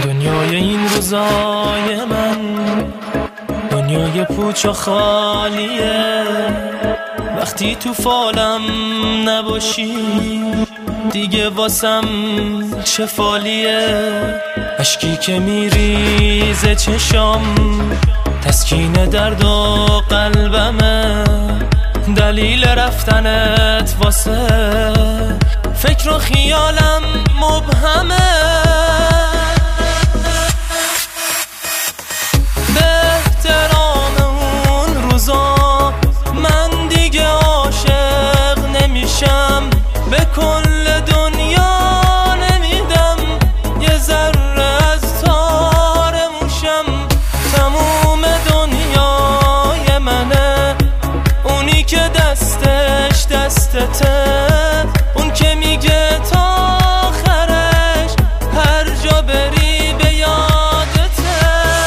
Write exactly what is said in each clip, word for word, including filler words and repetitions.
دنیای این روزای من دنیای پوچ و خالیه، وقتی تو فالم نباشی دیگه واسم چه فالیه. اشکی که میریزه چشام تسکین درد و قلبمه، دلیل رفتنت واسه فکر و خیالم مبهمه. به احترام اون روزا من دیگه عاشق نمیشم، به کل دنیا نمیدم یه ذره از تار موشم. تموم دنیای منه اونی که دستش دستته، اون که میگه تا آخرش هر جا بری به یادته.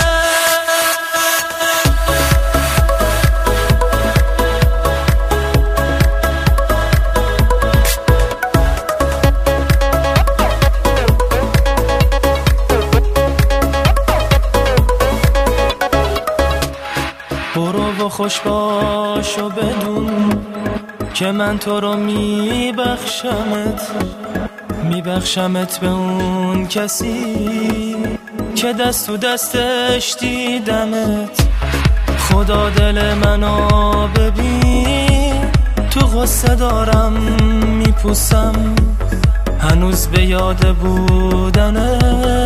برو و خوش باش و بدون که من تو رو میبخشمت، میبخشمت به اون کسی که دست تو دستش دیدمت. خدا دل منو ببین، تو غصه دارم میپوسم، هنوز به یاد بودنت